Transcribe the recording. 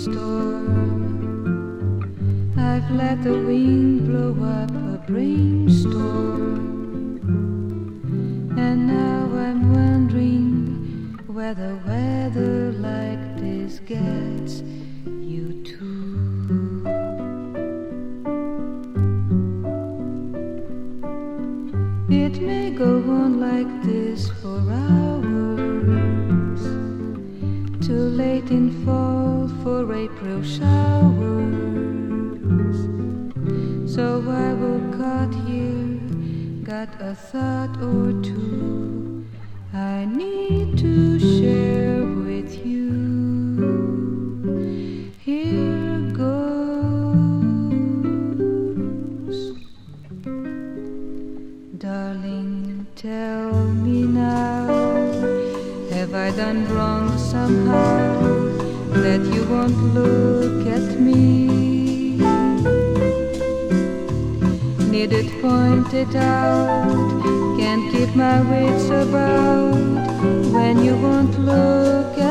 storm. I've let the wind blow up a brainstorm, and now I'm wondering whether weather like this gets you too. It may go on like this for hours, too late in fall for April showers. So I will cut here, got a thought or two I need to share with you. Here goes. Darling, tell me now, have I done wrong somehow that you won't look at me? Need it pointed out, can't keep my wits about when you won't look at